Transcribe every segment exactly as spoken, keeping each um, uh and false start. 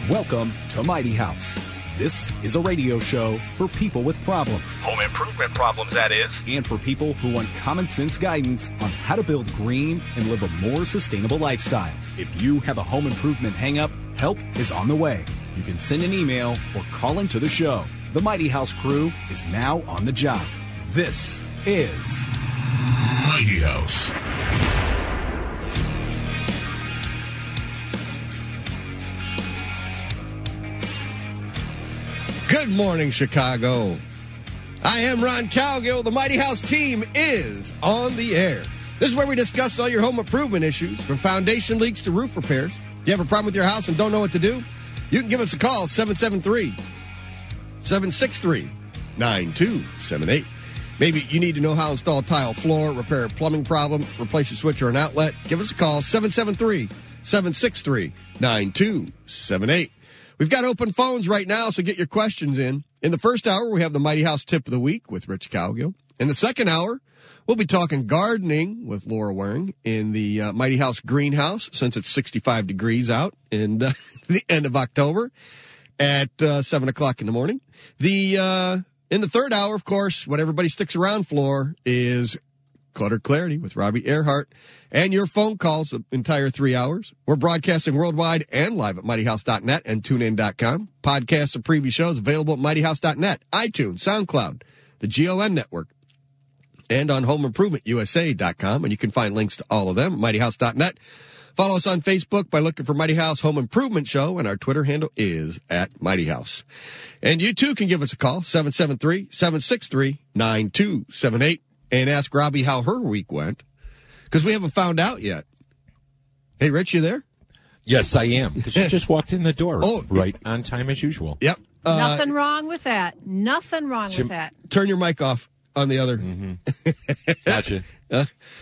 Welcome to Mighty House. This is a radio show for people with problems. Home improvement problems, that is. And for people who want common sense guidance on how to build green and live a more sustainable lifestyle. If you have a home improvement hang-up, help is on the way. You can send an email or call into the show. The Mighty House crew is now on the job. This is Mighty House. Good morning, Chicago. I am Ron Calgill. The Mighty House team is on the air. This is where we discuss all your home improvement issues, from foundation leaks to roof repairs. If you have a problem with your house and don't know what to do, you can give us a call, seven seven three, seven six three, nine two seven eight. Maybe you need to know how to install tile floor, repair a plumbing problem, replace a switch or an outlet. Give us a call, seven seven three, seven six three, nine two seven eight. We've got open phones right now, so get your questions in. In the first hour, we have the Mighty House Tip of the Week with Rich Calgill. In the second hour, we'll be talking gardening with Laura Waring in the uh, Mighty House greenhouse, since it's sixty-five degrees out in uh, the end of October at uh, seven o'clock in the morning. The uh, in the third hour, of course, what everybody sticks around for is Cluttered Clarity with Robbie Earhart, and your phone calls the entire three hours. We're broadcasting worldwide and live at mighty house dot net and tune in dot com. Podcasts of previous shows available at mighty house dot net, iTunes, SoundCloud, the G O N network, and on home improvement u s a dot com. And you can find links to all of them at mighty house dot net. Follow us on Facebook by looking for Mighty House Home Improvement Show, and our Twitter handle is at Mighty House. And you too can give us a call, seven seven three, seven six three, nine two seven eight. And ask Robbie how her week went, because we haven't found out yet. Hey, Rich, you there? Yes, I am. Because she just walked in the door oh, right on time as usual. Yep. Uh, Nothing wrong with that. Nothing wrong she, with that. Turn your mic off on the other. Mm-hmm. Gotcha. uh,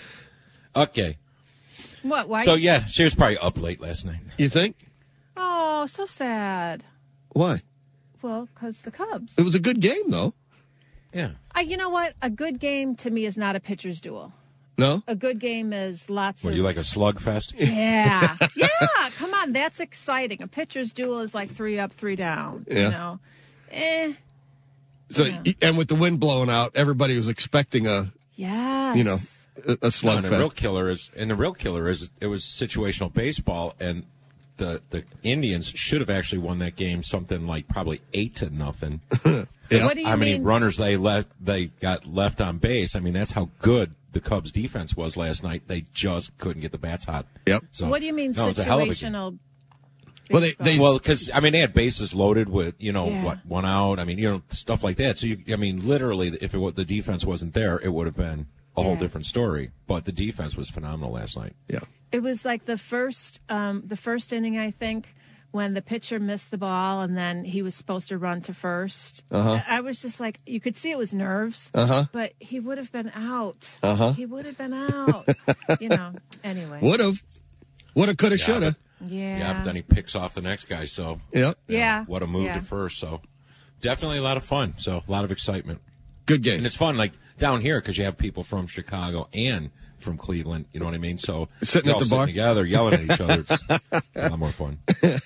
okay. What? Why? So, yeah, she was probably up late last night. You think? Oh, so sad. Why? Well, because the Cubs. It was a good game, though. Yeah. Uh, you know what? A good game to me is not a pitcher's duel. No? A good game is lots What, of... you like a slugfest? Yeah. Yeah. Come on. That's exciting. A pitcher's duel is like three up, three down. Yeah. You know? Eh. So, Yeah. and with the wind blowing out, everybody was expecting a, Yes. you know, a, a No, slugfest. and the real killer is, and the real killer is, it was situational baseball, and the the Indians should have actually won that game something like probably eight to nothing. Yeah. What do you How many mean? runners they left? They got left on base. I mean, that's how good the Cubs' defense was last night. They just couldn't get the bats hot. Yep. So, What do you mean no, it was a hell of a game. situational Well, they- baseball? they- Well, because I mean, they had bases loaded with you know Yeah. what one out. I mean, you know stuff like that. So you, I mean, literally, if it was, the defense wasn't there, it would have been a whole Yeah. different story. But the defense was phenomenal last night. Yeah. It was like the first, um, the first inning, I think, when the pitcher missed the ball and then he was supposed to run to first. Uh-huh. I was just like, you could see it was nerves, Uh-huh. but he would have been out. Uh-huh. He would have been out. You know. Anyway. Would have. Would have, could have, Yeah, should have. Yeah. Yeah, but then he picks off the next guy. So Yep. you know, Yeah. what a move Yeah. to first. So definitely a lot of fun. So a lot of excitement. Good game. And it's fun, like down here, because you have people from Chicago and from Cleveland. You know what I mean? So Sitting you're at all the bar? together, yelling at each other. It's, it's a lot more fun.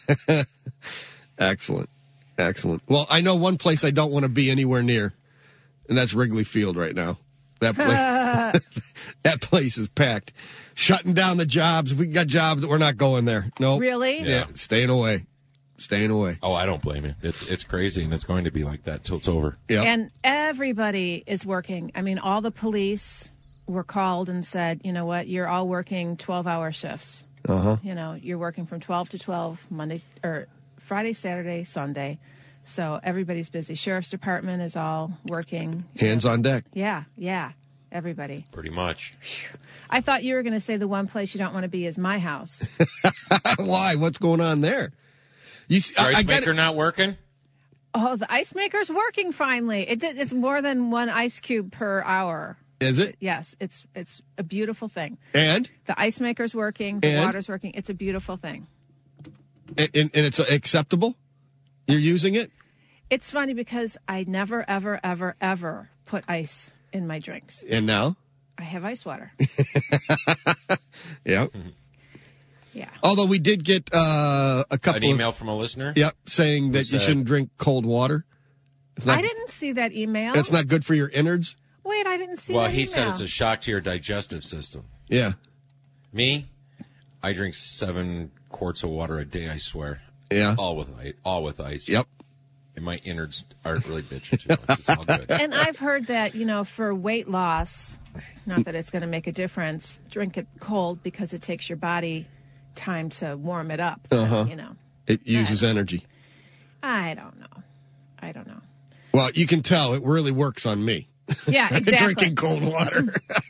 Excellent. Excellent. Well, I know one place I don't want to be anywhere near, and that's Wrigley Field right now. That place, that place is packed. Shutting down the jobs. If we got jobs, we're not going there. No. Really? Yeah. Yeah. Staying away. Staying away. Oh, I don't blame you. It's it's crazy, and it's going to be like that till it's over. Yeah. And everybody is working. I mean, all the police were called and said, you know what, you're all working twelve-hour shifts. Uh-huh. You know, you're working from twelve to twelve, Monday or Friday, Saturday, Sunday. So everybody's busy. Sheriff's Department is all working. Hands on deck. Yeah, yeah, everybody. Pretty much. I thought you were going to say the one place you don't want to be is my house. Why? What's going on there? You see, I, Ice I get maker it. not working? Oh, the ice maker's working finally. It, did- it's more than one ice cube per hour. Is it? Yes, it's it's a beautiful thing. And? The ice maker's working. The And? water's working. It's a beautiful thing. And, and it's acceptable? You're using it? It's funny because I never, ever, ever, ever put ice in my drinks. And now? I have ice water. Yeah. Yeah. Although we did get uh, a couple An email of, from a listener? Yep, saying that Who you said- shouldn't drink cold water. It's not, I didn't see that email. It's not good for your innards. Wait, I didn't see Well, that he email. said it's a shock to your digestive system. Yeah. Me, I drink seven quarts of water a day, I swear. Yeah. All with ice. All with ice. Yep. And my innards aren't really bitching too much. It's all good. And I've heard that, you know, for weight loss, not that it's going to make a difference, drink it cold because it takes your body time to warm it up. So, Uh-huh. you know, It uses energy. I don't know. I don't know. Well, you can tell it really works on me. Yeah, exactly. Drinking cold water.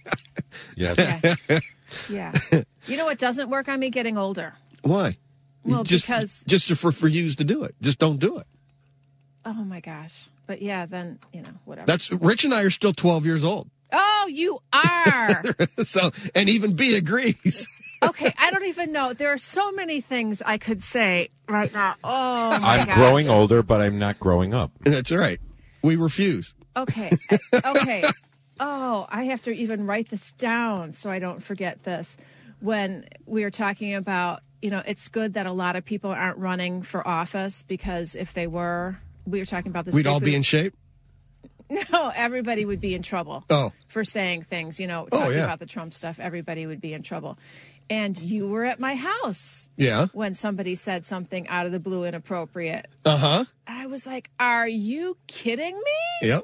Yes. Yeah. Yeah. You know what doesn't work on me? Getting older. Why? Well, just, because- just for for you to do it. Just don't do it. Oh, my gosh. But yeah, then, you know, whatever. That's Rich and I are still twelve years old. Oh, you are. So, and even B agrees. Okay, I don't even know. There are so many things I could say right now. Oh, my I'm gosh. growing older, but I'm not growing up. That's all right. We refuse. Okay. Okay. Oh, I have to even write this down so I don't forget this. When we were talking about, you know, it's good that a lot of people aren't running for office because if they were, we were talking about this. We'd all briefly. be in shape. No, everybody would be in trouble. Oh. For saying things, you know, Oh, talking yeah. about the Trump stuff, everybody would be in trouble. And you were at my house Yeah. when somebody said something out of the blue inappropriate. Uh huh. I was like, are you kidding me? Yep.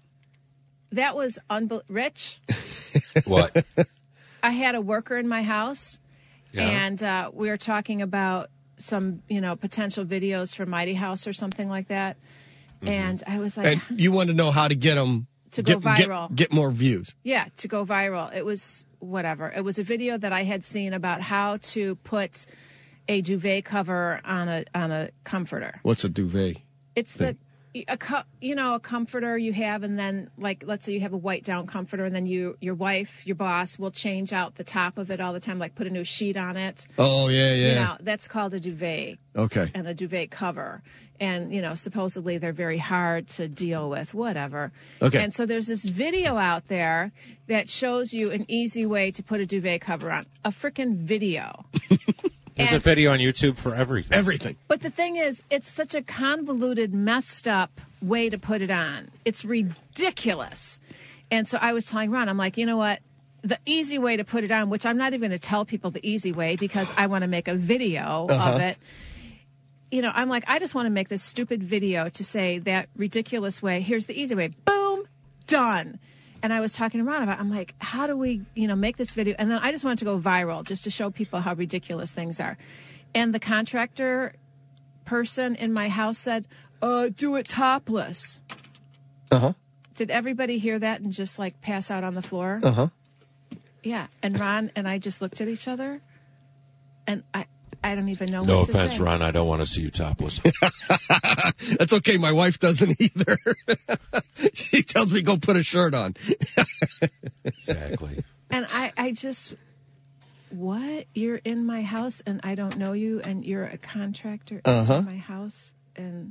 That was unbelievable. Rich, What? I had a worker in my house, Yeah. and uh, we were talking about some, you know, potential videos for Mighty House or something like that. And I was like, And you want to know how to get them To go get, viral. Get, get more views. yeah, to go viral. It was whatever. It was a video that I had seen about how to put a duvet cover on a on a comforter. What's a duvet? It's the a co- you know a comforter you have, and then like let's say you have a white down comforter, and then you your wife your boss will change out the top of it all the time, like put a new sheet on it. Oh yeah, yeah. You know, that's called a duvet Okay. and a duvet cover. And, you know, supposedly they're very hard to deal with, whatever. Okay. And so there's this video out there that shows you an easy way to put a duvet cover on. A freaking video. There's a And- video on YouTube for everything. Everything. But the thing is, it's such a convoluted, messed up way to put it on. It's ridiculous. And so I was telling Ron, I'm like, you know what? The easy way to put it on, which I'm not even going to tell people the easy way because I want to make a video of it. You know, I'm like, I just want to make this stupid video to say that ridiculous way. Here's the easy way. Boom, done. And I was talking to Ron about, I'm like, how do we, you know, make this video? And then I just wanted to go viral just to show people how ridiculous things are. And the contractor person in my house said, uh, do it topless. Uh huh. Did everybody hear that and just like pass out on the floor? Uh huh. Yeah. And Ron and I just looked at each other and I, I don't even know No what to offense, say. Ron. I don't want to see you topless. That's okay. My wife doesn't either. She tells me go put a shirt on. Exactly. And I, I just, what? You're in my house and I don't know you and you're a contractor Uh-huh. in my house? And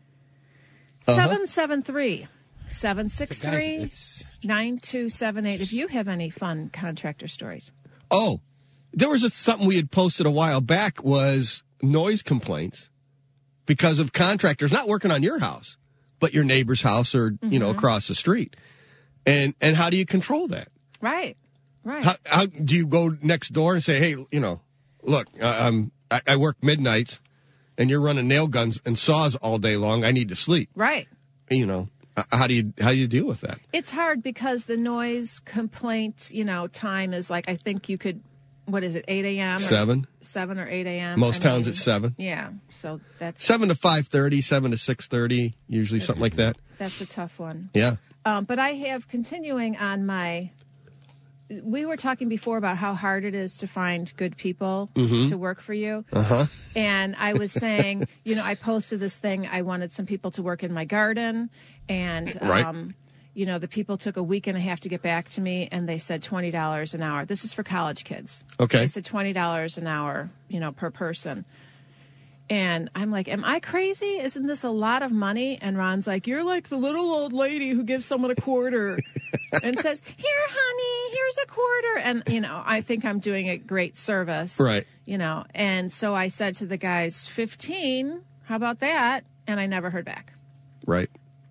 seven seven three, seven six three, It's nine two seven eight. If you have any fun contractor stories. Oh, there was a, something we had posted a while back was noise complaints because of contractors not working on your house, but your neighbor's house or, you know, across the street. And and how do you control that? Right, right. How, how do you go next door and say, hey, you know, look, I, I'm, I, I work midnights and you're running nail guns and saws all day long. I need to sleep. right. You know, uh, how do you how do you deal with that? It's hard because the noise complaint, you know, time is like, I think you could, what is it, eight a.m.? or Seven. seven or eight a.m.? Most I towns mean, it's seven. Yeah, so that's Seven to five thirty, seven to six thirty, usually something like that. that's a tough one. Yeah. Um, but I have continuing on my. We were talking before about how hard it is to find good people to work for you. Uh-huh. And I was saying, you know, I posted this thing. I wanted some people to work in my garden. And, Right. um, you know, the people took a week and a half to get back to me. And they said twenty dollars an hour. This is for college kids. Okay. They said twenty dollars an hour, you know, per person. And I'm like, am I crazy? Isn't this a lot of money? And Ron's like, you're like the little old lady who gives someone a quarter and says, here, honey, here's a quarter. And, you know, I think I'm doing a great service. Right. you know. And so I said to the guys, fifteen, how about that? And I never heard back. Right.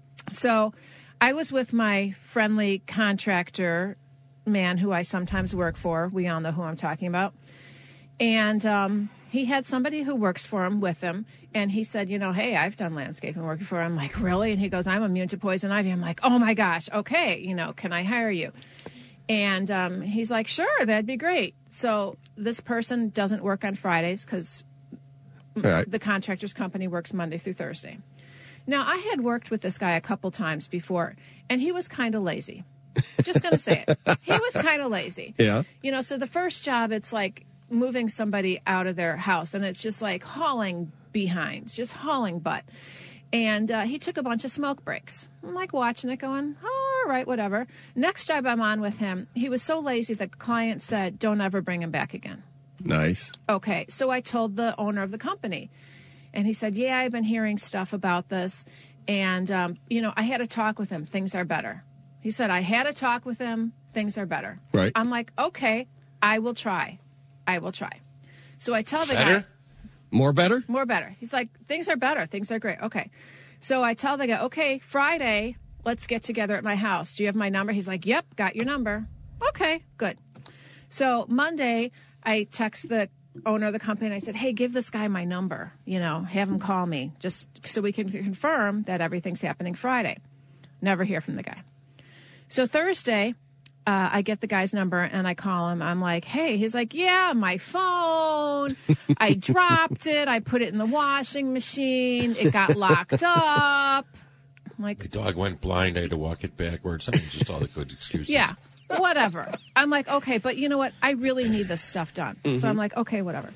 So I was with my friendly contractor man who I sometimes work for. We all know who I'm talking about. And um, he had somebody who works for him with him. And he said, you know, hey, I've done landscaping work before. I'm like, really? And he goes, I'm immune to poison ivy. I'm like, oh, my gosh. Okay. You know, can I hire you? And um, he's like, sure, that'd be great. So this person doesn't work on Fridays because right. the contractor's company works Monday through Thursday. Now, I had worked with this guy a couple times before, and he was kind of lazy. Just going to say it. He was kind of lazy. Yeah. You know, so the first job, it's like moving somebody out of their house, and it's just like hauling behinds, just hauling butt. And uh, he took a bunch of smoke breaks. I'm like watching it going, oh, all right, whatever. Next job I'm on with him, he was so lazy that the client said, don't ever bring him back again. Nice. Okay, so I told the owner of the company. And he said, yeah, I've been hearing stuff about this. And, um, you know, I had a talk with him. Things are better. He said, I had a talk with him. Things are better. Right. I'm like, okay, I will try. I will try. So I tell the Better? guy. More better? More better. He's like, things are better. Things are great. Okay. So I tell the guy, okay, Friday, let's get together at my house. Do you have my number? He's like, yep, got your number. Okay, good. So Monday, I text the owner of the company and I said, hey, give this guy my number, you know, have him call me just so we can confirm that everything's happening Friday. Never hear from the guy. So Thursday, uh, I get the guy's number and I call him. I'm like, hey, he's like, yeah, my phone. I dropped it. I put it in the washing machine. It got locked up. I'm like, The dog went blind. I had to walk it backwards. I mean, just all the good excuses. yeah. Whatever. I'm like, okay, but you know what? I really need this stuff done. Mm-hmm. So I'm like, okay, whatever.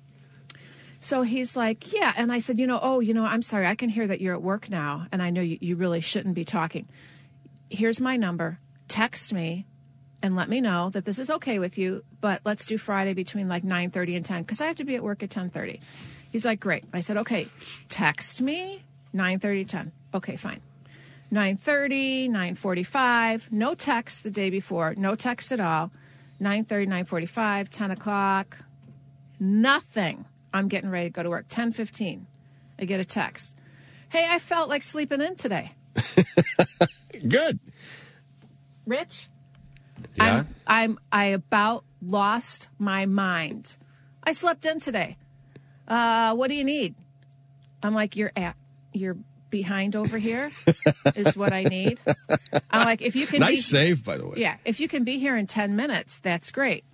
So he's like, yeah. And I said, you know, oh, you know, I'm sorry. I can hear that you're at work now. And I know you, you really shouldn't be talking. Here's my number. Text me and let me know that this is okay with you. But let's do Friday between like nine thirty and ten because I have to be at work at ten thirty. He's like, great. I said, okay, text me nine thirty to ten. Okay, fine. nine thirty, nine forty-five, no text the day before, no text at all. nine thirty, nine forty-five, ten o'clock, nothing. I'm getting ready to go to work. ten fifteen, I get a text. Hey, I felt like sleeping in today. Good. Rich? Yeah? I'm, I'm, I about lost my mind. I slept in today. Uh, what do you need? I'm like, you're at, you're behind over here is what I need. I'm like, if you can nice be, save, by the way. Yeah, if you can be here in ten minutes, that's great.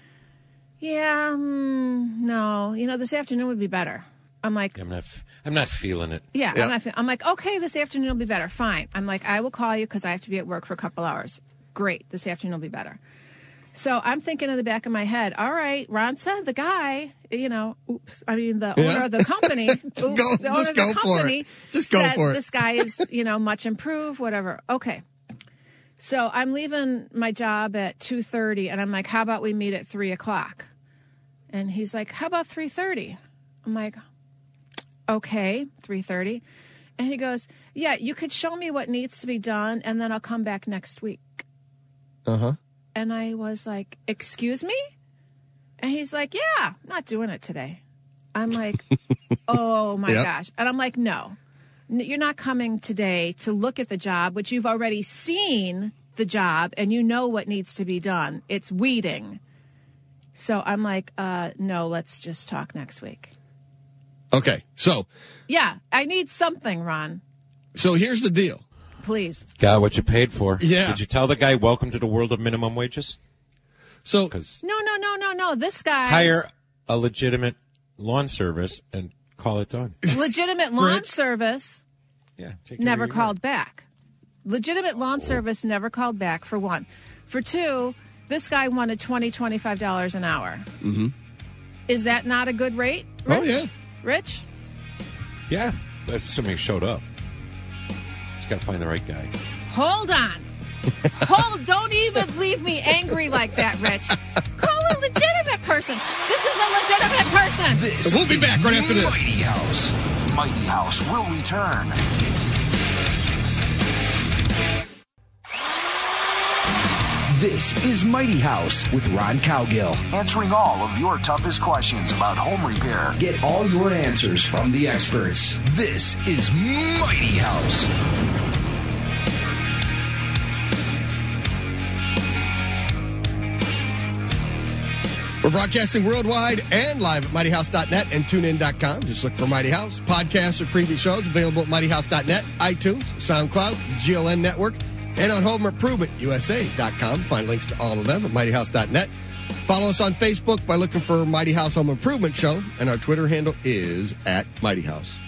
Yeah, mm, no, you know, this afternoon would be better. I'm like, I'm not. f- I'm not feeling it. yeah, Yeah. I'm, not, fe- I'm like, okay, this afternoon will be better. Fine. I'm like, I will call you because I have to be at work for a couple hours. Great, this afternoon will be better. So I'm thinking in the back of my head, all right, Ron said the guy, you know, oops, I mean, the Yeah. owner of the company, oops, Go- the owner just of the go for company it. Just go said for it. this guy is, you know, much improved, whatever. Okay. So I'm leaving my job at two thirty, and I'm like, how about we meet at three o'clock? And he's like, how about three thirty? I'm like, okay, three thirty. And he goes, yeah, you could show me what needs to be done, and then I'll come back next week. Uh-huh. And I was like, excuse me? And he's like, yeah, not doing it today. I'm like, oh, my Yep. gosh. And I'm like, no, N- you're not coming today to look at the job, which you've already seen the job, and you know what needs to be done. It's weeding. So I'm like, uh, no, let's just talk next week. Okay, so Yeah, I need something, Ron. so here's the deal. Please. Got what you paid for. Yeah. Did you tell the guy, welcome to the world of minimum wages? So Because No, no, no, no, no. This guy. hire a legitimate lawn service and call it done. Legitimate lawn Rich. service. Yeah. take care Never of your called back. Legitimate lawn service never called back, for one. For two, this guy wanted twenty dollars, twenty-five dollars an hour. Mm-hmm. Is that not a good rate, Rich? Oh, yeah. Rich? Yeah. That's assuming he showed up. Just got to find the right guy. Hold on. Hold, don't even leave me angry like that, Rich. Call a legitimate person. This is a legitimate person. This We'll be is back right after this. Mighty House. Mighty House will return. This is Mighty House with Ron Cowgill, answering all of your toughest questions about home repair. Get all your answers from the experts. This is Mighty House. We're broadcasting worldwide and live at mighty house dot net and tune in dot com. Just look for Mighty House. Podcasts or previous shows available at mighty house dot net, iTunes, SoundCloud, G L N Network, and on home improvement u s a dot com. Find links to all of them at mighty house dot net. Follow us on Facebook by looking for Mighty House Home Improvement Show, and our Twitter handle is at Mighty House.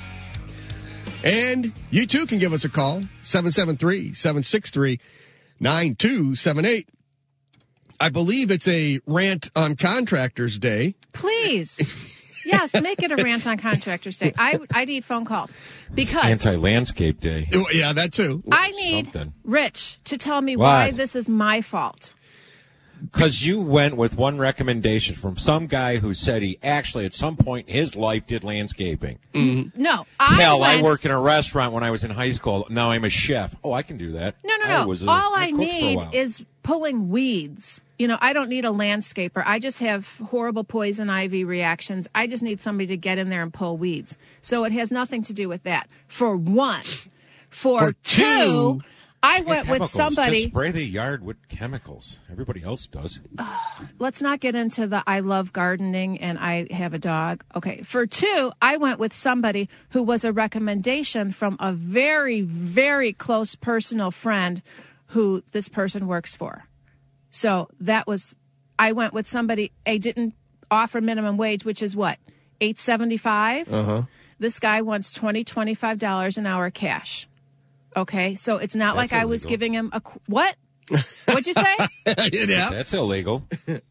And you too can give us a call, seven seven three, seven six three, nine two seven eight. I believe it's a rant on Contractors Day. Please. Yes, make it a rant on Contractors Day. I, I need phone calls because Anti-landscape day. Yeah, that too. I need Something. Rich to tell me What? why this is my fault. Because you went with one recommendation from some guy who said he actually at some point in his life did landscaping. No, I Hell, went, I worked in a restaurant when I was in high school. Now I'm a chef. Oh, I can do that. No, no, I no. was a- All I cooked for a need while. is pulling weeds. You know, I don't need a landscaper. I just have horrible poison ivy reactions. I just need somebody to get in there and pull weeds. So it has nothing to do with that. For one. For, For two, two, I went with Chemicals. somebody. Just spray the yard with chemicals. Everybody else does. Let's not get into the I love gardening and I have a dog. Okay. For two, I went with somebody who was a recommendation from a very, very close personal friend who this person works for. So that was, I went with somebody, I didn't offer minimum wage, which is what, eight seventy-five. Uh-huh. This guy wants twenty, twenty-five dollars an hour cash. Okay. So it's not That's like I was illegal. giving him a, qu- what? What'd you say? Yeah. That's illegal.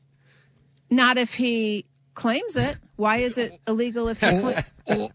Not if he claims it. Why is it illegal if he claims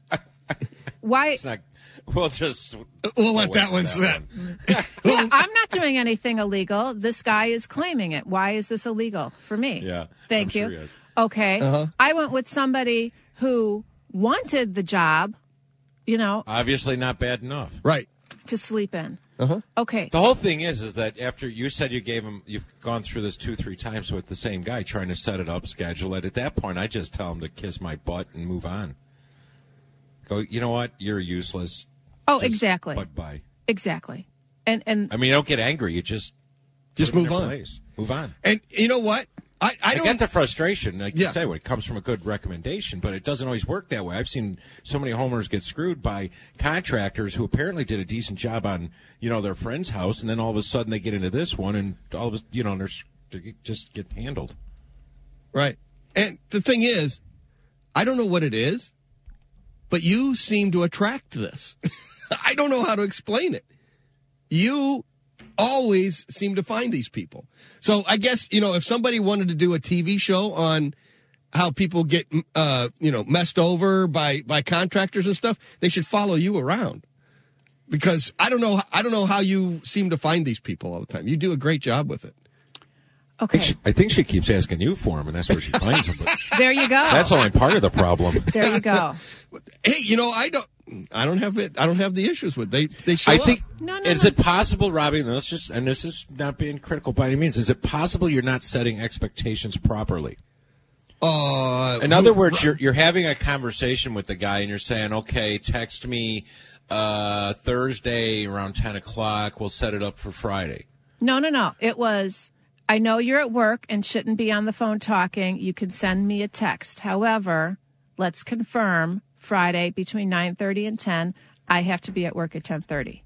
Why? It's not. We'll just. We'll let wait that for one that sit. Yeah, I'm not doing anything illegal. This guy is claiming it. Why is this illegal for me? Yeah, Thank I'm you. sure he is. Okay. Uh-huh. I went with somebody who wanted the job, you know, Obviously not bad enough. Right. to sleep in. Uh-huh. Okay. The whole thing is, is that after you said you gave him, you've gone through this two, three times with the same guy, trying to set it up, schedule it. At that point, I just tell him to kiss my butt and move on. Go, you know what? You're useless. Oh, Just exactly. Bye-bye. Exactly. And and I mean, don't get angry. You just Just put it in move their on. place. Move on. And you know what? I, I I, don't. get the frustration, like Yeah. you say, when it comes from a good recommendation, but it doesn't always work that way. I've seen so many homeowners get screwed by contractors who apparently did a decent job on, you know, their friend's house, and then all of a sudden they get into this one, and all of a, you know, they're, they just get handled. Right. And the thing is, I don't know what it is, but you seem to attract this. I don't know how to explain it. You always seem to find these people. So I guess, you know, if somebody wanted to do a T V show on how people get, uh, you know, messed over by, by contractors and stuff, they should follow you around. Because I don't know, I don't know how you seem to find these people all the time. You do a great job with it. I okay. think, she, I think she keeps asking you for them, and that's where she finds them. But There you go. that's only part of the problem. There you go. Hey, you know, I don't, I don't have it. I don't have the issues with they. They show I think. up. No, no, is no. it possible, Robbie? And let's just, and this is not being critical by any means. Is it possible you're not setting expectations properly? Uh, In other words, you're you're having a conversation with the guy, and you're saying, "Okay, text me uh, Thursday around ten o'clock. We'll set it up for Friday." No, no, no. It was, I know you're at work and shouldn't be on the phone talking. You can send me a text. However, let's confirm Friday between nine thirty and ten. I have to be at work at ten thirty.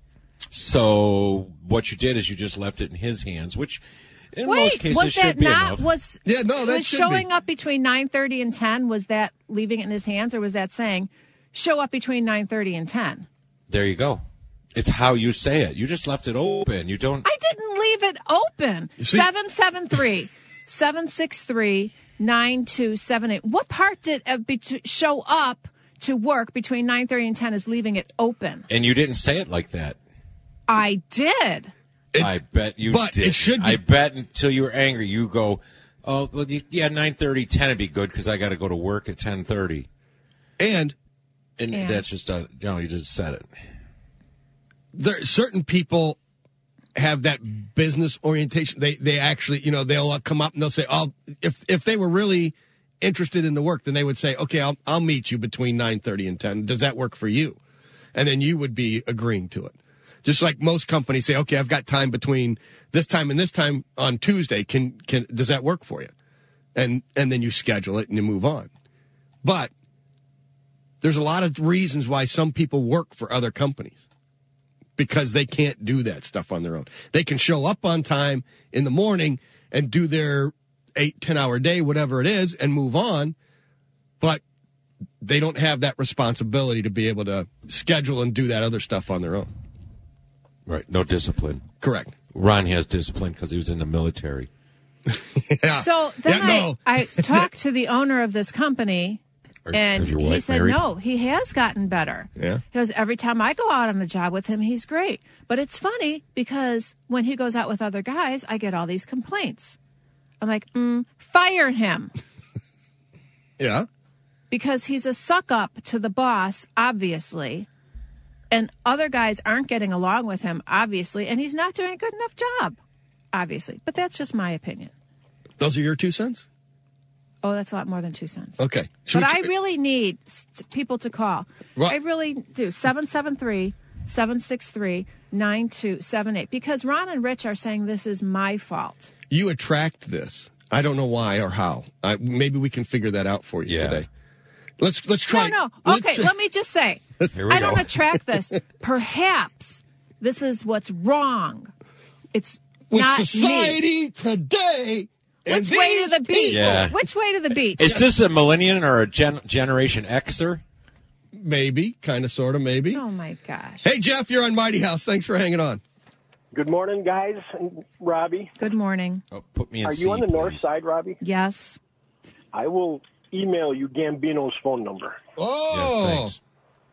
So what you did is you just left it in his hands, which in most Wait, cases was should that be not, enough. was, Yeah, no, that was should showing be. up between nine thirty and ten, was that leaving it in his hands, or was that saying, show up between nine thirty and ten? There you go. It's how you say it. You just left it open. You don't. I didn't leave it open. see- seven seven three, seven six three, nine two seven eight. What part did uh, be to show up to work between nine thirty and ten is leaving it open? And you didn't say it like that. I did. It- I bet you but did. it should be- I bet until you were angry, you go, oh, well, you, yeah, nine thirty, ten would be good because I got to go to work at ten thirty. and And And- that's just, a, you know, you just said it. there certain people have that business orientation. They they actually, you know, they'll come up and they'll say, "Oh, if if they were really interested in the work, then they would say, okay, I'll I'll meet you between nine thirty and ten. Does that work for you?" And then you would be agreeing to it. Just like most companies say, okay, I've got time between this time and this time on Tuesday. Can can does that work for you? And and then you schedule it and you move on. But there's a lot of reasons why some people work for other companies because they can't do that stuff on their own. They can show up on time in the morning and do their eight, ten hour day, whatever it is, and move on. But they don't have that responsibility to be able to schedule and do that other stuff on their own. Right. No discipline. Correct. Ron has discipline because he was in the military. Yeah. So then Yeah, no. I, I talked to the owner of this company, Are- and is your he wife said, married? no, he has gotten better. Yeah. He goes, every time I go out on the job with him, he's great. But it's funny because when he goes out with other guys, I get all these complaints. I'm like, mm, fire him. Yeah. Because he's a suck up to the boss, obviously. And other guys aren't getting along with him, obviously. And he's not doing a good enough job, obviously. But that's just my opinion. Those are your two cents? Oh, that's a lot more than two cents. Okay. But I really need s- people to call. What? I really do. seven seven three, seven six three, nine two seven eight. Because Ron and Rich are saying this is my fault. You attract this. I don't know why or how. I, maybe we can figure that out for you Yeah. today. Let's let's try. No, no. let's- Okay, let me just say. Here we I don't go. attract this. Perhaps this is what's wrong. It's with not me. society today. and Which way to these the beach? people- Yeah. Which way to the beach? Is this a millennial or a gen- Generation Xer? Maybe, kind of, sort of, maybe. Oh, my gosh. Hey, Jeff, you're on Mighty House. Thanks for hanging on. Good morning, guys. And Robbie, Good morning. Oh, put me in are C, you on the please. north side, Robbie? Yes. I will email you Gambino's phone number. Oh, Yes, thanks.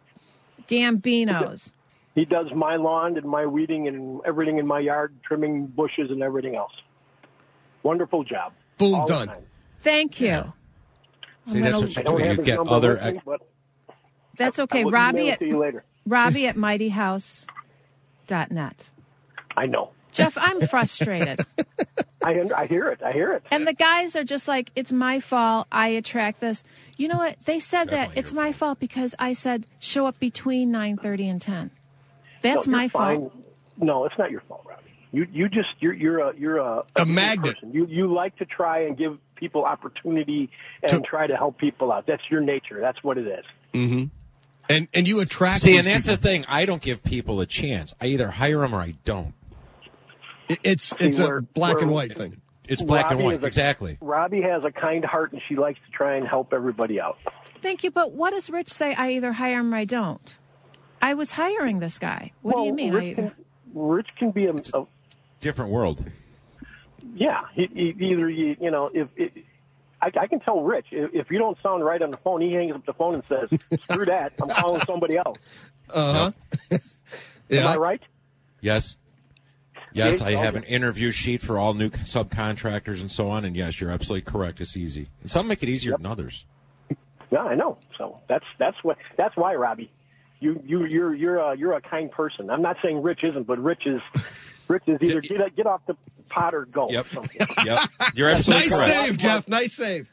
Gambinos. He does my lawn and my weeding and everything in my yard, trimming bushes and everything else. Wonderful job. boom, All the done. time. Thank you. Yeah. I'm See, that's gonna- what I you don't do. have You his get number other. with me, but That's I okay. will Robbie email at it to you later. Robbie at mighty house dot net. I know. Jeff, I'm frustrated. I I hear it. I hear it. And the guys are just like, it's my fault. I attract this. You know what? They said that Definitely it's your my fault because I said show up between nine thirty and ten. That's No, you're my fine. fault. No, it's not your fault, Robbie. You you just you're you're a you're a, A good magnet. person. You you like to try and give people opportunity and To- try to help people out. That's your nature. That's what it is. And and you attract. See, these and that's people. the thing. I don't give people a chance. I either hire them or I don't. It- It's it's a we're- black and we're- white thing. It's black Robbie and white. is a- Exactly. Robbie has a kind heart and she likes to try and help everybody out. Thank you. But what does Rich say? I either hire him or I don't. I was hiring this guy. What do Well, you mean? I Rich either... can, Rich can be a, a Different world. yeah. He, he, either you you know if it, I, I can tell Rich if, if you don't sound right on the phone, he hangs up the phone and says, "Screw that! I'm calling somebody else." Uh huh. Yeah. Am I right? Yes. Yes, Okay, I have okay. an interview sheet for all new subcontractors and so on. And yes, you're absolutely correct. It's easy. And some make it easier than others. Yeah, I know. So that's that's what that's why, Robbie, you you you're you're a you're a kind person. I'm not saying Rich isn't, but Rich is Rich is either get get off the pot or go. Yep. So, Yep. You're absolutely Nice correct. save, Jeff. Nice save.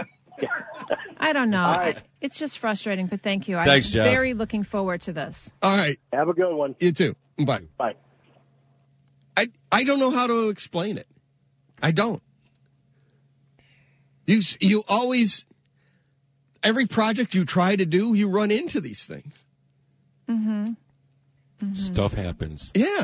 I don't know. All right. I- it's just frustrating, but thank you. Thanks, I'm Jeff. very looking forward to this. All right. have a good one. You too. Bye. Bye. I I don't know how to explain it. I don't. You s- you always every project you try to do, you run into these things. Stuff happens. Yeah.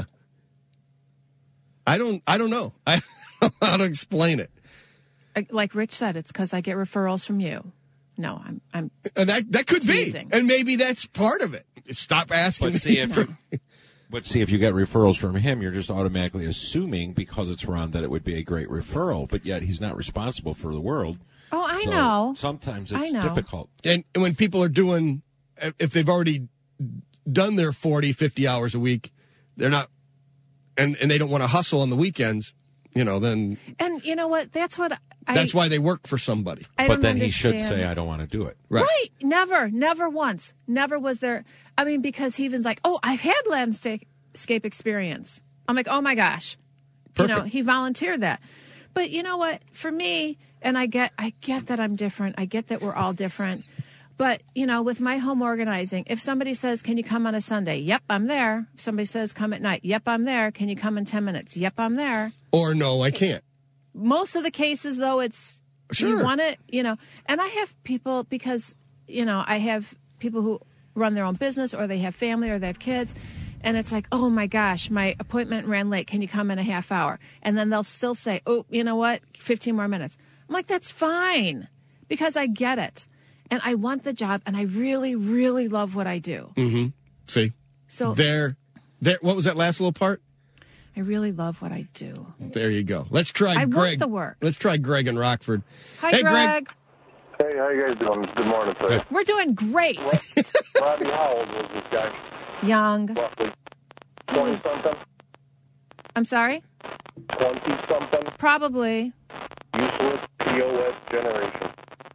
I don't I don't know. I don't know how to explain it. I- Like Rich said, it's because I get referrals from you. No, I'm. I'm. And that that could Teasing. be. And maybe that's part of it. Stop asking But me. see if but see if you get referrals from him, you're just automatically assuming because it's Ron that it would be a great referral. But yet he's not responsible for the world. Oh, I So know. Sometimes I it's know. difficult. And, and when people are doing, if they've already done their forty, fifty hours a week, they're not, and, and they don't want to hustle on the weekends, you know, then And you know what? That's what I. that's why they work for somebody. I But don't then he should understand. say, I don't want to do it. Right. Right. Never, never once. Never was there. I mean, because he even's like, oh, I've had landscape experience. I'm like, oh my gosh, Perfect. you know, he volunteered that. But you know what? For me, and I get, I get that I'm different. I get that we're all different. But, you know, with my home organizing, if somebody says, can you come on a Sunday? Yep, I'm there. If somebody says, come at night. Yep, I'm there. Can you come in ten minutes? Yep, I'm there. Or no, I can't. Most of the cases, though, it's, Sure. you want it, you know. And I have people, because, you know, I have people who run their own business, or they have family, or they have kids. And it's like, oh, my gosh, my appointment ran late. Can you come in a half hour? And then they'll still say, oh, you know what? fifteen more minutes. I'm like, that's fine, because I get it. And I want the job, and I really, really love what I do. Mm-hmm. See? So there, there. What was that last little part? I really love what I do. There you go. Let's try I Greg. want the work. Let's try Greg in Rockford. Hi, hey, Greg. Hey, how you guys doing? Good morning, sir. We're doing great. Robbie, how old was this guy? Young. Roughly He was- twenty-something? I'm sorry? twenty-something? Probably. Useless P O S generation.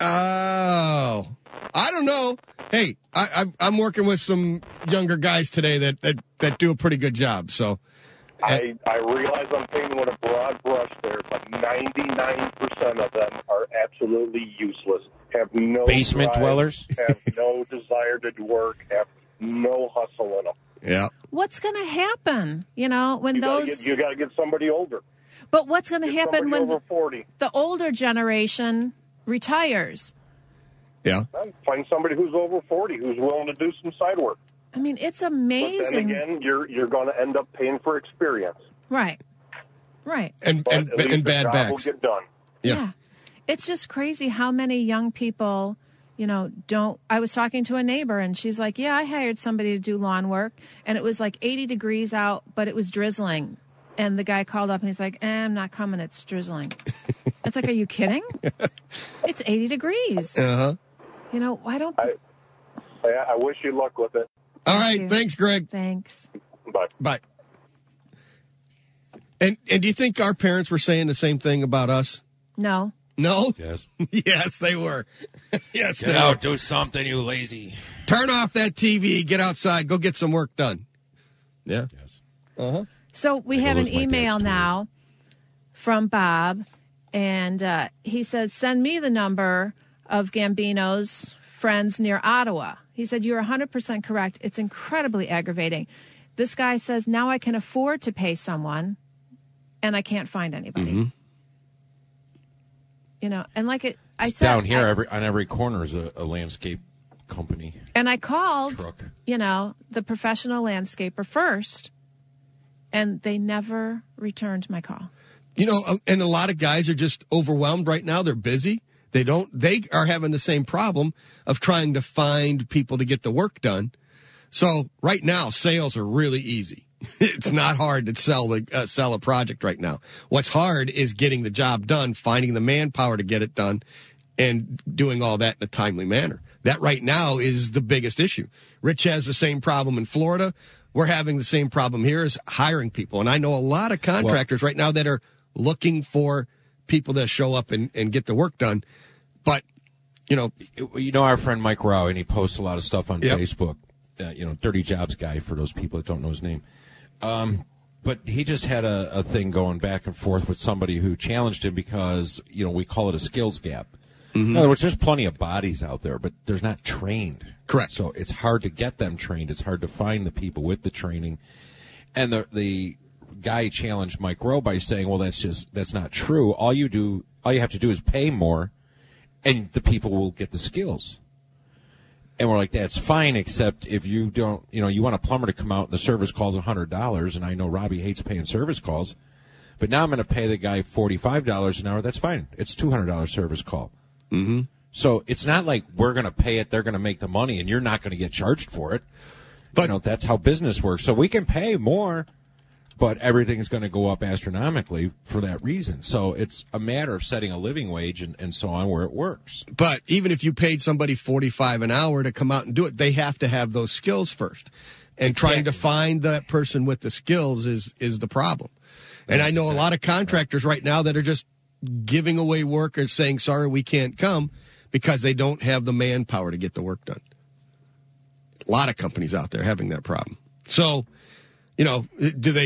Oh, I don't know. Hey, I, I, I'm working with some younger guys today that, that, that do a pretty good job. So, I, I realize I'm painting with a broad brush there, but ninety-nine percent of them are absolutely useless. Have no Basement drive, dwellers? Have no desire to work. Have no hustle in them. yeah. What's going to happen? You know, when You those. gotta get, you got to get somebody older. But what's going to Get happen somebody when over the, forty. the older generation retires? Yeah. Find somebody who's over forty who's willing to do some side work. I mean, it's But amazing. then again, you're you're going to end up paying for experience. Right. Right. And, But and, at least and the bad job backs. will get done. Yeah. It's just crazy how many young people, you know, don't. I was talking to a neighbor, and she's like, yeah, I hired somebody to do lawn work, and it was like eighty degrees out, but it was drizzling. And the guy called up, and he's like, eh, I'm not coming. It's drizzling. It's like, are you kidding? It's eighty degrees. Uh-huh. You know, why don't. I, I, I wish you luck with it. All Thank right. you. Thanks, Greg. Thanks. Bye. Bye. And, and do you think our parents were saying the same thing about us? No. No? Yes. Yes, they were. Yes, Get they out, were. do something, you lazy. Turn off that T V, get outside, go get some work done. Yeah. Yes. Uh-huh. So we I have an lose my email dad's now from Bob, and uh, he says, send me the number of Gambino's friends near Ottawa. He said, you're one hundred percent correct. It's incredibly aggravating. This guy says, now I can afford to pay someone, and I can't find anybody. Mm-hmm. You know, and like it, I It's said, down here, I- every on every corner is a, a landscape company. and I called, Truck. you know, the professional landscaper first, and they never returned my call. You know, and a lot of guys are just overwhelmed right now. They're busy. They don't, they are having the same problem of trying to find people to get the work done. So right now, sales are really easy. It's not hard to sell the, uh, sell a project right now. What's hard is getting the job done, finding the manpower to get it done, and doing all that in a timely manner. That right now is the biggest issue. Rich has the same problem in Florida. We're having the same problem here is hiring people. And I know a lot of contractors right now that are looking for people that show up and, and get the work done. But, you know, You know our friend Mike Rao, and he posts a lot of stuff on Yep. Facebook. Uh, you know, Dirty Jobs guy for those people that don't know his name. Um, but he just had a, a thing going back and forth with somebody who challenged him because, you know, we call it a skills gap. In other words, there's plenty of bodies out there, but they're not trained. Correct. So it's hard to get them trained. It's hard to find the people with the training. And the the guy challenged Mike Rowe by saying, well, that's just, that's not true. All you do, all you have to do is pay more, and the people will get the skills. And we're like, that's fine, except if you don't, you know, you want a plumber to come out and the service call's one hundred dollars, and I know Robbie hates paying service calls, but now I'm going to pay the guy forty-five dollars an hour. That's fine. It's two hundred dollars service call. mm-hmm. So it's not like we're going to pay it, they're going to make the money, and you're not going to get charged for it. But- you know, that's how business works. So we can pay more, but everything's going to go up astronomically for that reason. So it's a matter of setting a living wage and, and so on where it works. But even if you paid somebody forty-five an hour to come out and do it, they have to have those skills first. And trying to find that person with the skills is, is the problem. And I know a lot of contractors right now that are just giving away work or saying, sorry, we can't come because they don't have the manpower to get the work done. A lot of companies out there having that problem. So, you know, do they,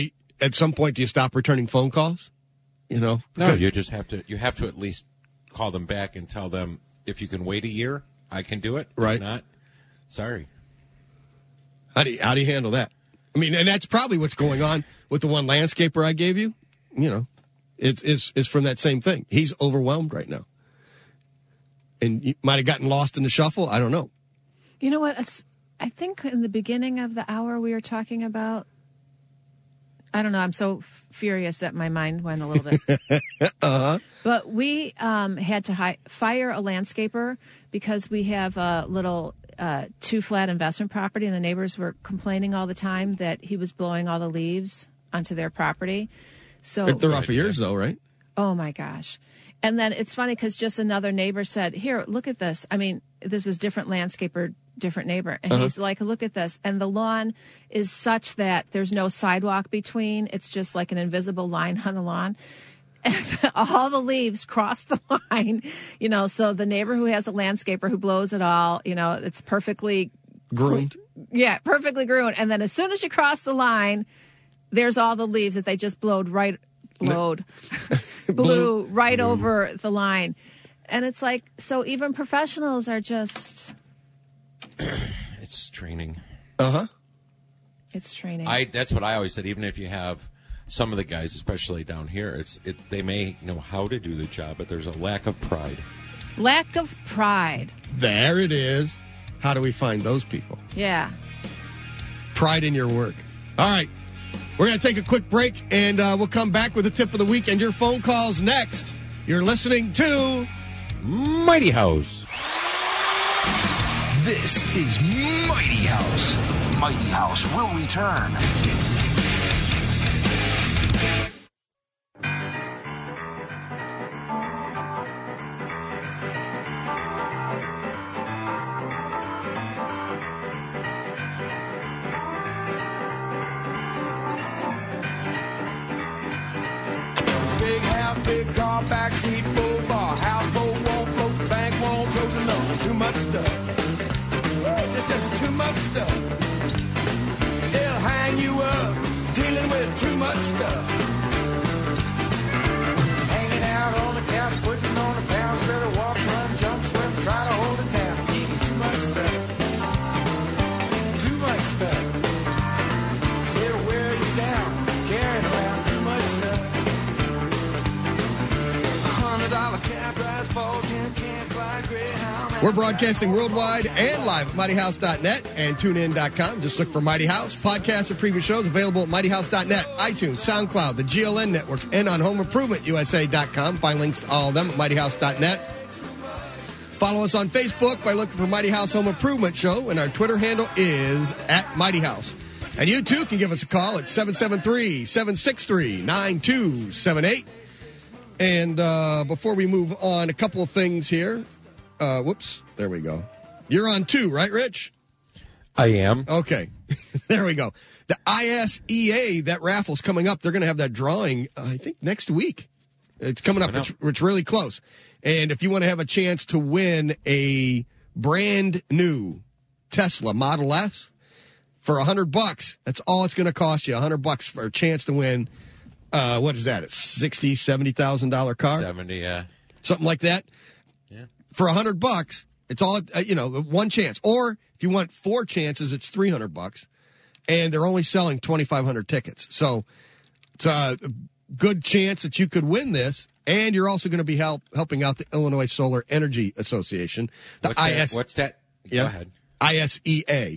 at some point, do you stop returning phone calls? You know? No, you just have to. You have to at least call them back and tell them if you can wait a year, I can do it. Right. If not, sorry. How do you, how do you handle that? I mean, and that's probably what's going on with the one landscaper I gave you. You know, it's is is from that same thing. He's overwhelmed right now, and you might have gotten lost in the shuffle. I don't know. You know what? I think in the beginning of the hour we were talking about. I don't know. I'm so f- furious that my mind went a little bit. uh-huh. But we um, had to hi- fire a landscaper because we have a little uh, two-flat investment property, and the neighbors were complaining all the time that he was blowing all the leaves onto their property. So they're off of yours, though, right? Oh, my gosh. And then it's funny because just another neighbor said, here, look at this. I mean, this is different landscaper, different neighbor. And uh-huh. he's like, look at this. And the lawn is such that there's no sidewalk between. It's just like an invisible line on the lawn. And all the leaves cross the line, you know, so the neighbor who has a landscaper who blows it all, you know, it's perfectly groomed. Yeah, perfectly groomed. And then as soon as you cross the line, there's all the leaves that they just blowed right, blowed, blew right Blew. over the line. And it's like, so even professionals are just. It's training. Uh-huh. It's training. I. That's what I always said. Even if you have some of the guys, especially down here, it's it. They may know how to do the job, but there's a lack of pride. Lack of pride. There it is. How do we find those people? Yeah. Pride in your work. All right. We're going to take a quick break, and uh, we'll come back with the tip of the week and your phone calls next. You're listening to Mighty House. This is Mighty House. Mighty House will return. Big house, big car, backseat full bar, houseboat won't float, the bank won't close enough. Too much stuff. There's just too much stuff. They'll hang you up, dealing with too much stuff. Hanging out on the couch, putting on the pounds, better walk, run, jump, swim, try to hold it down. Eating too much stuff. Too much stuff. It'll wear you down, carrying around too much stuff. We're broadcasting worldwide and live at mighty house dot net and tune in dot com. Just look for Mighty House. Podcasts of previous shows available at mighty house dot net, iTunes, SoundCloud, the G L N Network, and on home improvement u s a dot com. Find links to all of them at mighty house dot net. Follow us on Facebook by looking for Mighty House Home Improvement Show, and our Twitter handle is at Mighty House. And you, too, can give us a call at seven seven three, seven six three, nine two seven eight. And uh, before we move on, a couple of things here. Uh, whoops. There we go. You're on two, right, Rich? I am. Okay. There we go. The I S E A, that raffle's coming up. They're going to have that drawing, uh, I think, next week. It's coming up. It's, it's really close. And if you want to have a chance to win a brand new Tesla Model S for one hundred bucks, that's all it's going to cost you, one hundred bucks for a chance to win. Uh, what is that? A sixty thousand dollars, seventy thousand dollars car? seventy, yeah. Something like that. Yeah. For one hundred bucks, it's all, uh, you know, one chance. Or if you want four chances, it's three hundred bucks. And they're only selling twenty-five hundred tickets. So it's a good chance that you could win this. And you're also going to be help, helping out the Illinois Solar Energy Association. The What's I that? S- What's that? Go yeah, ahead. I S E A.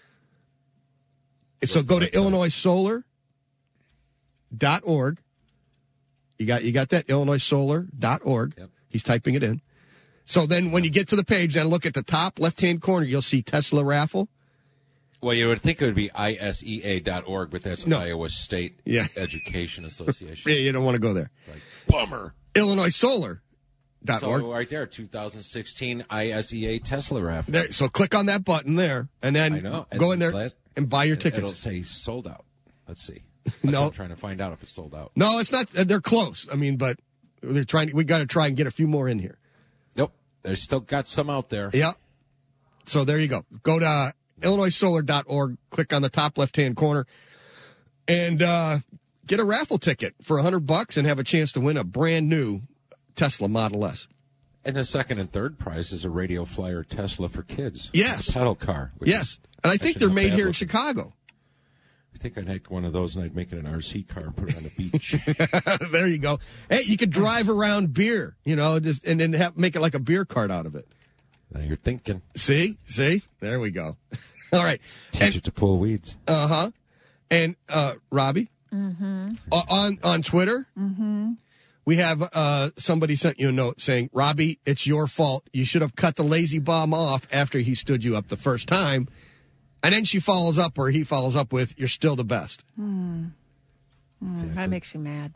So What's go to website? illinois solar dot org. You got you got that, illinois solar dot org. Yep. He's typing it in. So then when you get to the page, then look at the top left-hand corner, you'll see Tesla raffle. Well, you would think it would be I S E A dot org, but that's No. Iowa State Yeah. Education Association. Yeah, you don't want to go there. It's like, bummer. illinois solar dot org. So right there, two thousand sixteen I S E A Tesla raffle. There, so click on that button there, and then I know. go And in there let- and buy your It'll tickets. say sold out. Let's see. That's No. what I'm trying to find out if it's sold out. No, it's not. They're close. I mean, but they're trying. We got to try and get a few more in here. Nope. There's still got some out there. Yeah. So there you go. Go to uh, illinois solar dot org, click on the top left-hand corner, and uh, get a raffle ticket for a hundred bucks and have a chance to win a brand new Tesla Model S. And the second and third prize is a Radio Flyer Tesla for kids. Yes. A pedal car. Yes. And I think they're made here in Chicago. I think I'd take one of those and I'd make it an R C car and put it on the beach. There you go. Hey, you could drive around beer, you know, just and then have, make it like a beer cart out of it. Now you're thinking. See? See? There we go. All right. Teach and, it to pull weeds. Uh-huh. And, uh, Robbie? Mm-hmm. Uh, on, on Twitter? Mm-hmm. We have uh, somebody sent you a note saying, Robbie, it's your fault. You should have cut the lazy bum off after he stood you up the first time. And then she follows up, or he follows up with, you're still the best. Mm. Mm, exactly. That makes you mad.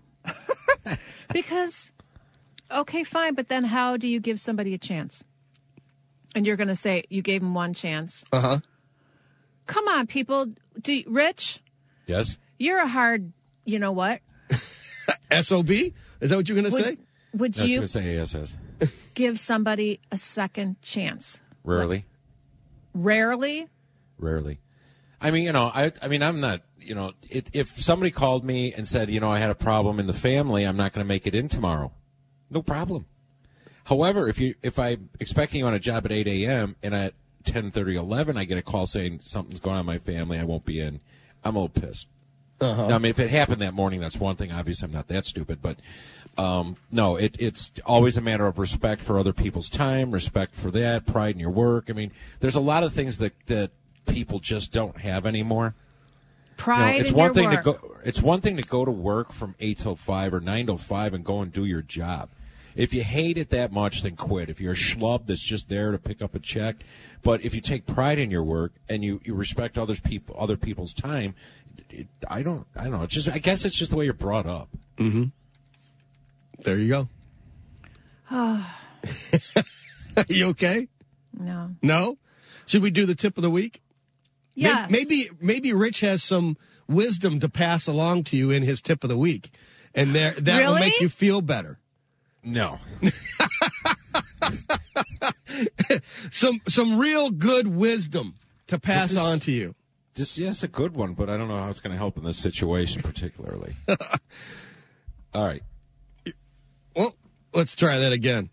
Because, okay, fine, but then how do you give somebody a chance? And you're going to say you gave him one chance. Uh-huh. Come on, people. Do you, Rich? Yes? You're a hard, you know what? S O B? Is that what you're going to say? Would no, you going to say A S S. give somebody a second chance? Rarely. Rarely? Rarely. I mean, you know, I I mean, I'm not, you know, it, if somebody called me and said, you know, I had a problem in the family, I'm not going to make it in tomorrow. No problem. However, if you if I'm expecting you on a job at eight a.m. and at ten thirty, eleven, I get a call saying something's going on in my family, I won't be in, I'm a little pissed. Uh-huh. Now, I mean, if it happened that morning, that's one thing. Obviously, I'm not that stupid. But, um, no, it, it's always a matter of respect for other people's time, respect for that, pride in your work. I mean, there's a lot of things that, that people just don't have anymore. Pride you know, it's in one your thing work. To go, it's one thing to go to work from eight till five or nine till five and go and do your job. If you hate it that much, then quit. If you're a schlub that's just there to pick up a check, but if you take pride in your work and you, you respect others people, other people's time, it, I don't, I don't know. It's just, I guess it's just the way you're brought up. Mm-hmm. There you go. You okay? No. No? Should we do the tip of the week? Yes. Maybe, maybe Rich has some wisdom to pass along to you in his tip of the week, and there that Really? will make you feel better. No. some some real good wisdom to pass This is- on to you. Just, yes, a good one, but I don't know how it's going to help in this situation particularly. All right. Well, let's try that again.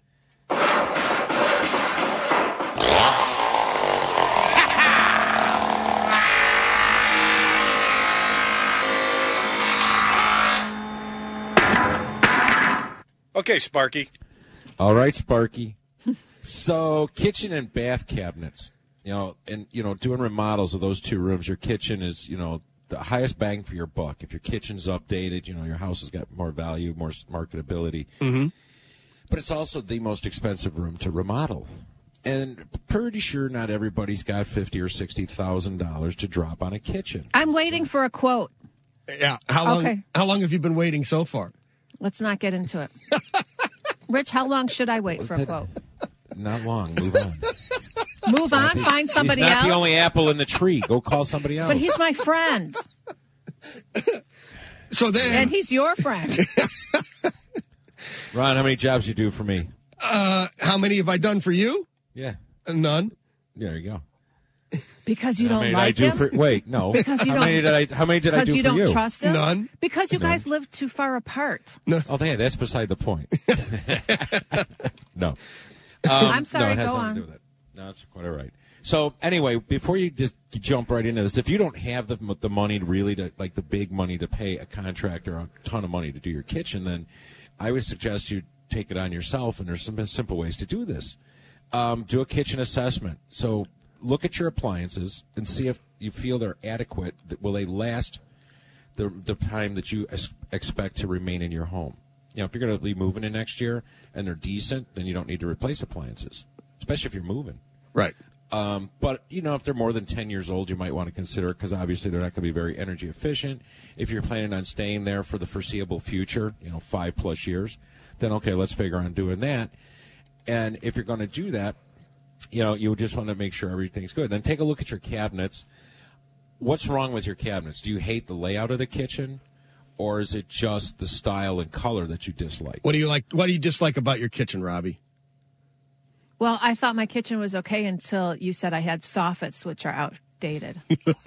Okay, Sparky. All right, Sparky. So, kitchen and bath cabinets. You know, and, you know, doing remodels of those two rooms, your kitchen is, you know, the highest bang for your buck. If your kitchen's updated, you know, your house has got more value, more marketability. Mm-hmm. But it's also the most expensive room to remodel. And pretty sure not everybody's got fifty or sixty thousand dollars to drop on a kitchen. I'm waiting for a quote. Yeah. How long? Okay. How long have you been waiting so far? Let's not get into it. Rich, how long should I wait for a quote? Not long. Move on. Move on, find somebody he's not else. the only apple in the tree. Go call somebody else. But he's my friend. So then, And he's your friend. Ron, how many jobs you do for me? uh, how many have I done for you? Yeah. None. There you go. Because you how don't many like did I do him? For, wait, no. Because you how don't- many did I? How many did I Because do you for don't you? trust him? None. Because you guys live too far apart. Oh, yeah, that's beside the point. No. Um, I'm sorry, no, it has go nothing on. to do with it. No, that's quite all right. So anyway, before you just jump right into this, if you don't have the the money to really to like the big money to pay a contractor a ton of money to do your kitchen, then I would suggest you take it on yourself. And there's some simple ways to do this. Um, do a kitchen assessment. So look at your appliances and see if you feel they're adequate. Will they last the the time that you es- expect to remain in your home? You know, if you're going to be moving in next year and they're decent, then you don't need to replace appliances, especially if you're moving. Right. Um, but, you know, if they're more than ten years old, you might want to consider it because obviously they're not going to be very energy efficient. If you're planning on staying there for the foreseeable future, you know, five plus years, then, okay, let's figure on doing that. And if you're going to do that, you know, you just want to make sure everything's good. Then take a look at your cabinets. What's wrong with your cabinets? Do you hate the layout of the kitchen? Or is it just the style and color that you dislike? What do you like? What do you dislike about your kitchen, Robbie? Well, I thought my kitchen was okay until you said I had soffits, which are out, outdated.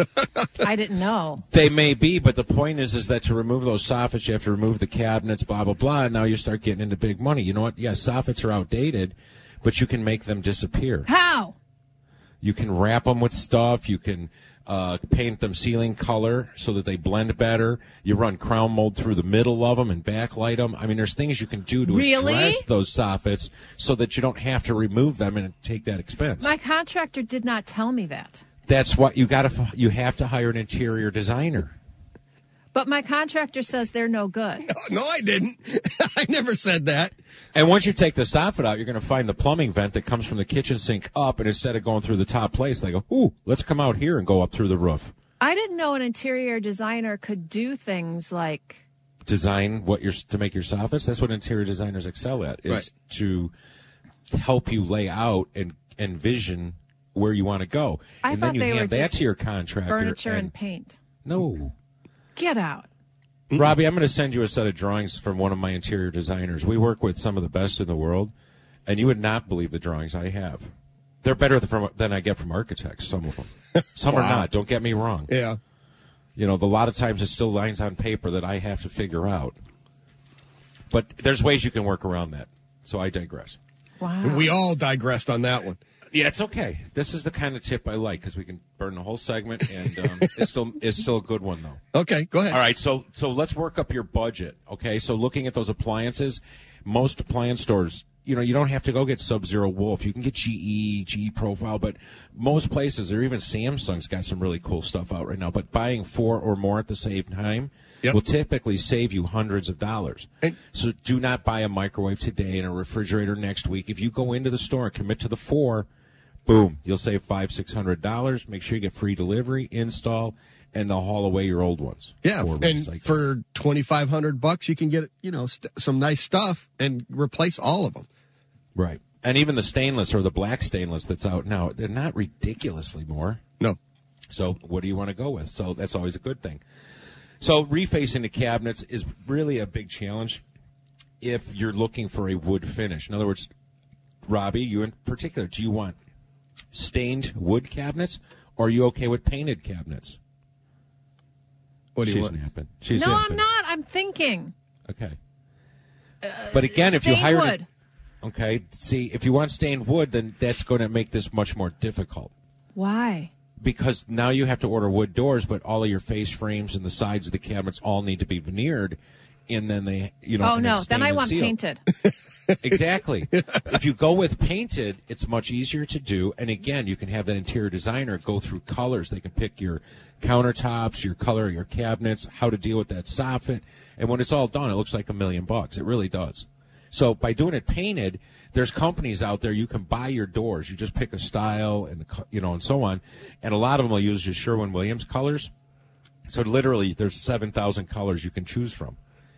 I didn't know. They may be, but the point is, is that to remove those soffits, you have to remove the cabinets, blah, blah, blah, and now you start getting into big money. You know what? Yes, soffits are outdated, but you can make them disappear. How? You can wrap them with stuff. You can uh, paint them ceiling color so that they blend better. You run crown mold through the middle of them and backlight them. I mean, there's things you can do to Really? address those soffits so that you don't have to remove them and take that expense. My contractor did not tell me that. That's what you got to. You have to hire an interior designer. But my contractor says they're no good. No, I didn't. I never said that. And once you take the soffit out, you're going to find the plumbing vent that comes from the kitchen sink up, and instead of going through the top place, they go, ooh, let's come out here and go up through the roof. I didn't know an interior designer could do things like Design what you're to make your soffits. That's what interior designers excel at, is Right. to help you lay out and envision where you want to go. I and thought then you they were hand that just to your contractor. furniture and, and paint. No. Get out. Robbie, I'm going to send you a set of drawings from one of my interior designers. We work with some of the best in the world, and you would not believe the drawings I have. They're better than, from, than I get from architects, some of them. Some Wow. are not, don't get me wrong. Yeah. You know, the, a lot of times it's still lines on paper that I have to figure out. But there's ways you can work around that. So I digress. Wow. We all digressed on that one. Yeah, it's okay. This is the kind of tip I like because we can burn the whole segment, and um, it's still it's still a good one though. Okay, go ahead. All right, so so let's work up your budget. Okay, so looking at those appliances, most appliance stores, you know, you don't have to go get Sub-Zero Wolf. You can get G E, G E Profile, but most places, or even Samsung's got some really cool stuff out right now. But buying four or more at the same time Yep. will typically save you hundreds of dollars. And- So do not buy a microwave today and a refrigerator next week. If you go into the store and commit to the four, boom, you'll save five, six hundred dollars. Make sure you get free delivery, install, and they'll haul away your old ones. Yeah, Or and recycle. for twenty-five hundred bucks, you can get, you know, st- some nice stuff and replace all of them. Right. And even the stainless or the black stainless that's out now, they're not ridiculously more. No. So what do you want to go with? So that's always a good thing. So refacing the cabinets is really a big challenge if you're looking for a wood finish. In other words, Robbie, you in particular, do you want stained wood cabinets, or are you okay with painted cabinets? What do you She's want? napping. She's no, napping. I'm not. I'm thinking. Okay. But again, if you Stained hire wood. okay, see, if you want stained wood, then that's going to make this much more difficult. Why? Because now you have to order wood doors, but all of your face frames and the sides of the cabinets all need to be veneered, and then they, you know. Oh and no, it's then stained I and want sealed. painted. Exactly. If you go with painted, it's much easier to do, and again, you can have that interior designer go through colors. They can pick your countertops, your color of your cabinets, how to deal with that soffit, and when it's all done, it looks like a million bucks. It really does. So by doing it painted, there's companies out there you can buy your doors. You just pick a style and you know and so on, and a lot of them will use just Sherwin-Williams colors. So literally, there's seven thousand colors you can choose from.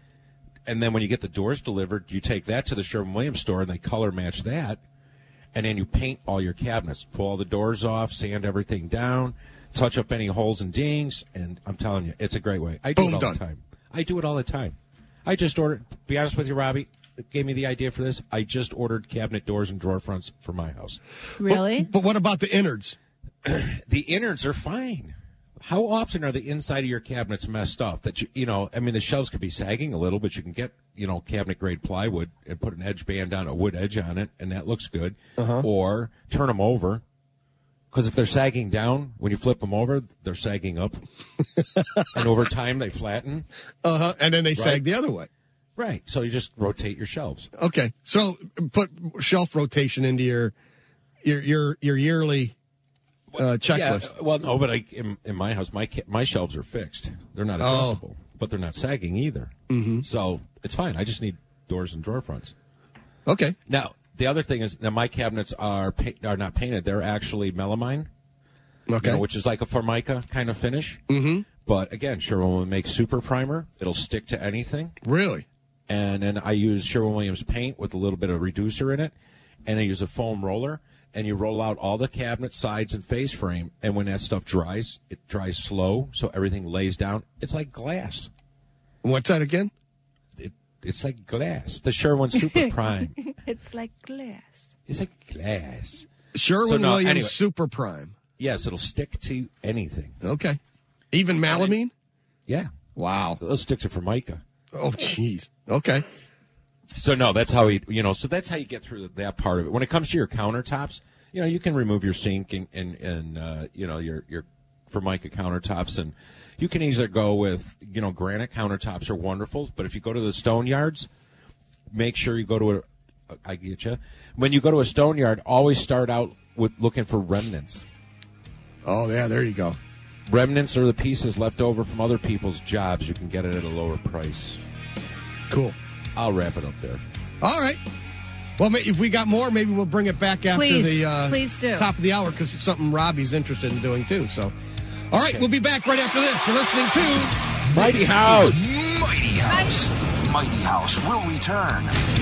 And then when you get the doors delivered, you take that to the Sherwin-Williams store and they color match that, and then you paint all your cabinets, pull all the doors off, sand everything down, touch up any holes and dings, and I'm telling you, it's a great way. I do Boom, it all done. the time. I do it all the time. I just ordered. Be honest with you, Robbie. It gave me the idea for this. I just ordered cabinet doors and drawer fronts for my house. Really? But, but what about the innards? The innards are fine. How often are the inside of your cabinets messed up? That you, you know, I mean, the shelves could be sagging a little, but you can get, you know, cabinet grade plywood and put an edge band on a wood edge on it, and that looks good. Uh-huh. Or turn them over, because if they're sagging down, when you flip them over, they're sagging up, and over time they flatten. Uh huh. And then they sag the other way. Right. So you just rotate your shelves. Okay. So put shelf rotation into your your your, your yearly uh, checklist. Yeah, well, no, but I, in, in my house, my ca- my shelves are fixed. They're not Oh. adjustable, but they're not sagging either. Mm-hmm. So it's fine. I just need doors and drawer fronts. Okay. Now, the other thing is, now my cabinets are pa- are not painted. They're actually melamine, Okay. you know, which is like a Formica kind of finish. Mm-hmm. But again, Sherwin makes super primer. It'll stick to anything. Really? And then I use Sherwin-Williams paint with a little bit of reducer in it, and I use a foam roller, and you roll out all the cabinet sides and face frame, and when that stuff dries, it dries slow, so everything lays down. It's like glass. What's that again? It, it's like glass. The Sherwin Super Prime. It's like glass. It's like glass. Sherwin So, no, Williams anyway. Super Prime. Yes, it'll stick to anything. Okay. Even melamine? Yeah. Wow. It'll stick to Formica. Oh, jeez. Okay. So, no, that's how, you, you know, so that's how you get through that part of it. When it comes to your countertops, you know, you can remove your sink and, and, and uh, you know, your, your Formica countertops, and you can either go with, you know, granite countertops are wonderful, but if you go to the stone yards, make sure you go to a, I get you. When you go to a stone yard, always start out with looking for remnants. Oh, yeah, there you go. Remnants are the pieces left over from other people's jobs. You can get it at a lower price. Cool. I'll wrap it up there. All right. Well, if we got more, maybe we'll bring it back after Please. the uh, Please do. top of the hour, because it's something Robbie's interested in doing, too. So, all right, okay. We'll be back right after this. You're listening to Mighty House. Mighty House. Mighty House will return.